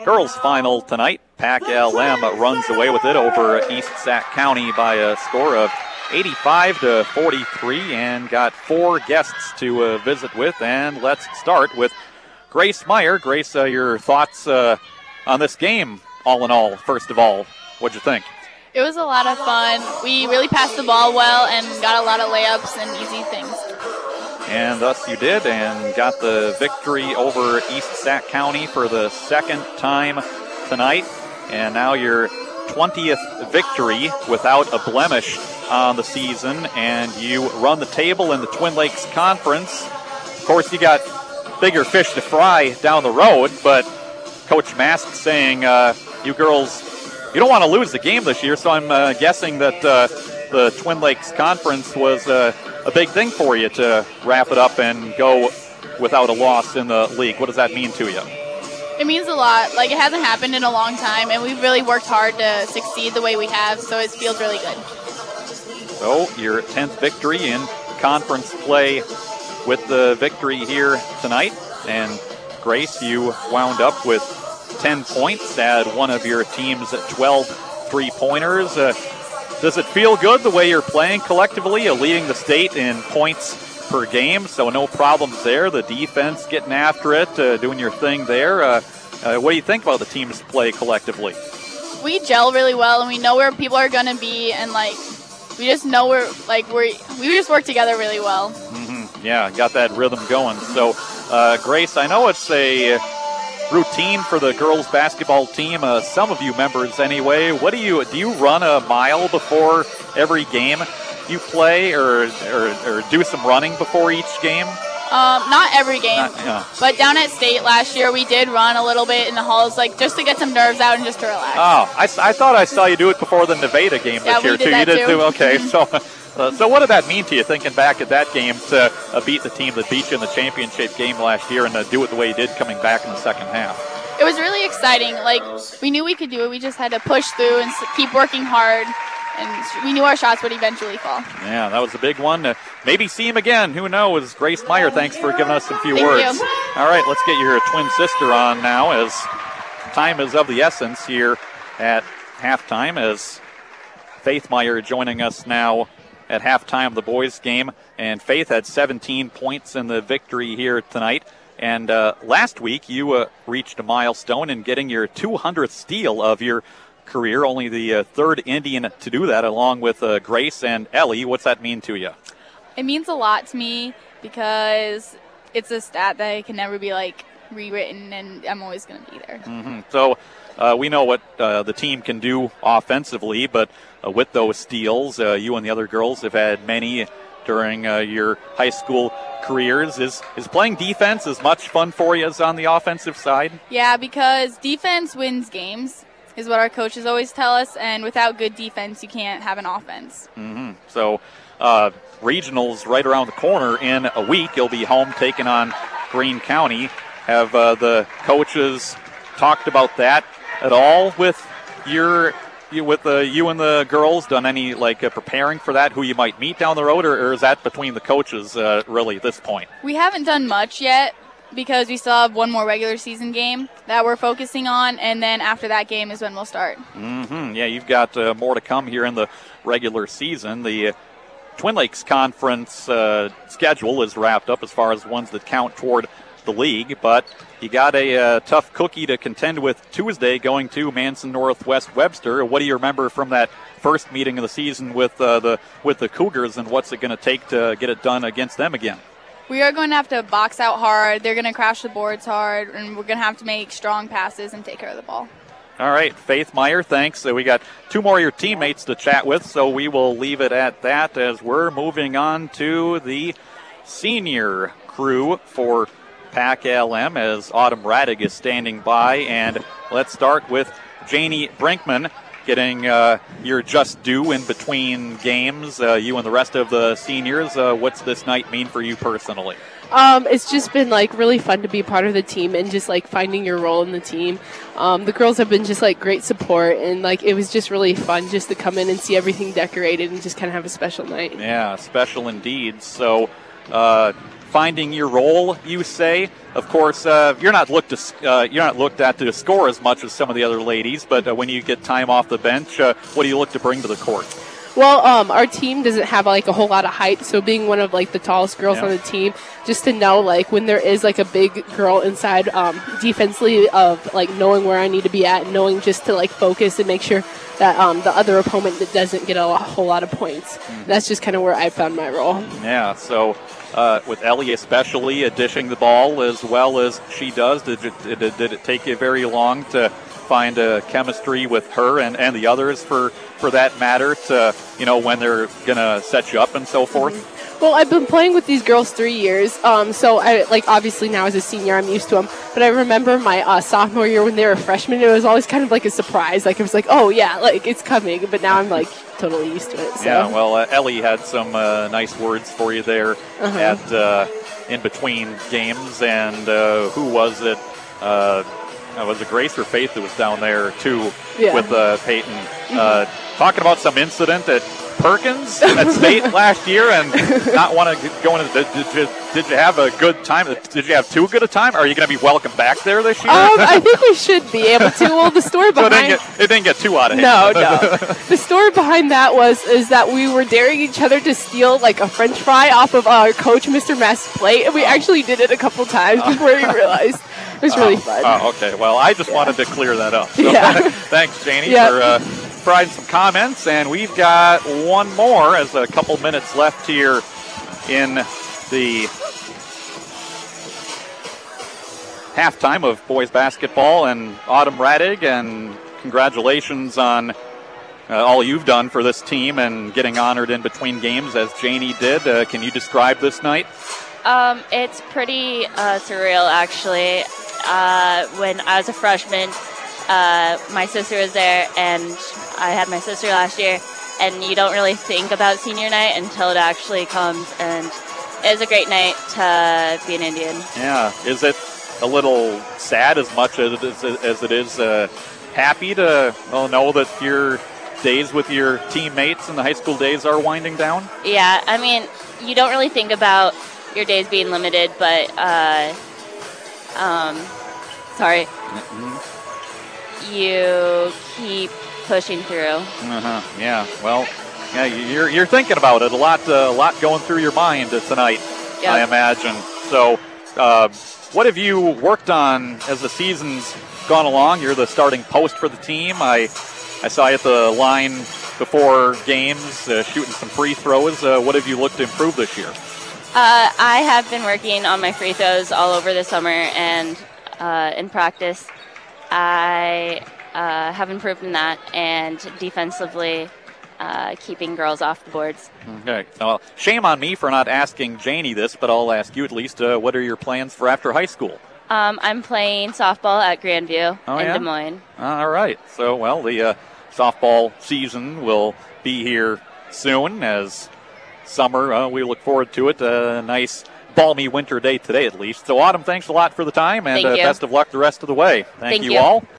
girls final tonight. Pac LM runs away with it over East Sac County by a score of 85-43 and got 4 guests to visit with. And let's start with Grace Meyer. Grace, your thoughts on this game, all in all, first of all. What'd you think? It was a lot of fun. We really passed the ball well and got a lot of layups and easy things. And thus you did, and got the victory over East Sac County for the second time tonight. And now your 20th victory without a blemish on the season, and you run the table in the Twin Lakes Conference. Of course, you got bigger fish to fry down the road, but Coach Mask saying, you girls, you don't want to lose the game this year, so I'm guessing that the Twin Lakes Conference was a big thing for you to wrap it up and go without a loss in the league. What does that mean to you? It means a lot. Like, it hasn't happened in a long time, and we've really worked hard to succeed the way we have, so it feels really good. So your 10th victory in conference play with the victory here tonight. And Grace, you wound up with 10 points, had one of your team's 12 three-pointers. Does it feel good the way you're playing collectively, leading the state in points per game? So no problems there. The defense getting after it, doing your thing there. What do you think about the team's play collectively? We gel really well, and we know where people are going to be, and we just know we just work together really well. Mm-hmm. Yeah, got that rhythm going. So, Grace, I know it's a routine for the girls basketball team, some of you members anyway. What do you run a mile before every game you play, or do some running before each game? Not every game, but down at state last year we did run a little bit in the halls, just to get some nerves out and just to relax. Oh, I thought I saw you do it before the Nevada game this year too. You did too. Okay, so what did that mean to you, thinking back at that game to beat the team that beat you in the championship game last year and do it the way you did coming back in the second half? It was really exciting. We knew we could do it. We just had to push through and keep working hard, and we knew our shots would eventually fall. Yeah, that was a big one. Maybe see him again. Who knows? Grace Meyer, thanks for giving us some few words. Thank you. All right, let's get your twin sister on now, as time is of the essence here at halftime, as Faith Meyer joining us now at halftime of the boys' game. And Faith had 17 points in the victory here tonight. And last week you reached a milestone in getting your 200th steal of your career, only the third Indian to do that, along with Grace and Ellie. What's that mean to you? It means a lot to me because it's a stat that can never be rewritten, and I'm always going to be there. Mm-hmm. So we know what the team can do offensively, but with those steals, you and the other girls have had many during your high school careers. Is playing defense as much fun for you as on the offensive side? Yeah, because defense wins games, is what our coaches always tell us, and without good defense, you can't have an offense. Mm-hmm. So regionals right around the corner in a week. You'll be home taking on Greene County. Have the coaches talked about that at all with you and the girls? Done any preparing for that, who you might meet down the road, or is that between the coaches really at this point? We haven't done much yet because we still have one more regular season game that we're focusing on, and then after that game is when we'll start. Mm-hmm. Yeah, you've got more to come here in the regular season. The Twin Lakes Conference schedule is wrapped up as far as ones that count toward the league, but you got a tough cookie to contend with Tuesday, going to Manson Northwest Webster. What do you remember from that first meeting of the season with the Cougars, and what's it going to take to get it done against them again? We are going to have to box out hard. They're going to crash the boards hard, and we're going to have to make strong passes and take care of the ball. All right, Faith Meyer, thanks. So we got two more of your teammates to chat with, so we will leave it at that as we're moving on to the senior crew for Pac LM, as Autumn Radig is standing by. And let's start with Janie Brinkman, getting your just due in between games. You and the rest of the seniors, what's this night mean for you personally? It's just been really fun to be part of the team and just finding your role in the team. The girls have been just great support, and it was just really fun just to come in and see everything decorated and just kind of have a special night. Yeah, special indeed. So finding your role, you say. Of course, you're not looked at to score as much as some of the other ladies, but when you get time off the bench, what do you look to bring to the court? Well, our team doesn't have like a whole lot of height, so being one of like the tallest girls on the team, just to know like when there is like a big girl inside, defensively, of like knowing where I need to be at, and knowing just to like focus and make sure that the other opponent doesn't get a whole lot of points. That's just kind of where I found my role. Yeah. So with Ellie especially dishing the ball as well as she does, did it take you very long to find a chemistry with her and the others for that matter to, when they're going to set you up and so forth? Well, I've been playing with these girls 3 years, so I obviously now as a senior I'm used to them. But I remember my sophomore year when they were freshmen, it was always kind of like a surprise. Like it was like, oh yeah, like it's coming. But now I'm like totally used to it. So. Yeah, well, Ellie had some nice words for you there at in between games, and who was it? Was it Grace or Faith that was down there too with Peyton? Talking about some incident at Perkins at State last year and not want to go into. Did you have a good time? Did you have too good a time? Are you going to be welcome back there this year? I think we should be able to. Well, the story behind it didn't get too out of hand. No. The story behind that is that we were daring each other to steal like a French fry off of our coach, Mr. Mess' plate, and we actually did it a couple times before we realized. It was really fun. Oh, okay. Well, I just wanted to clear that up. So thanks, Janie, for providing some comments. And we've got one more as a couple minutes left here in the halftime of boys basketball. And Autumn Radig, and congratulations on all you've done for this team and getting honored in between games as Janie did. Can you describe this night? It's pretty surreal, actually. When I was a freshman, my sister was there, and I had my sister last year, and you don't really think about senior night until it actually comes, and it was a great night to be an Indian. Yeah. Is it a little sad as much as it is happy to know that your days with your teammates in the high school days are winding down? Yeah, I mean, you don't really think about your days being limited, but you keep pushing through. Yeah. Well, yeah, you're thinking about it a lot going through your mind tonight. Yep. I imagine. So, what have you worked on as the season's gone along? You're the starting post for the team. I saw you at the line before games, shooting some free throws. What have you looked to improve this year? I have been working on my free throws all over the summer, and in practice, I have improved in that, and defensively, keeping girls off the boards. Okay. Well, shame on me for not asking Janie this, but I'll ask you at least. What are your plans for after high school? I'm playing softball at Grandview in Des Moines. All right. So, well, the softball season will be here soon as summer. We look forward to it. A nice balmy winter day today, at least. So, Autumn, thanks a lot for the time, and best of luck the rest of the way. Thank you all.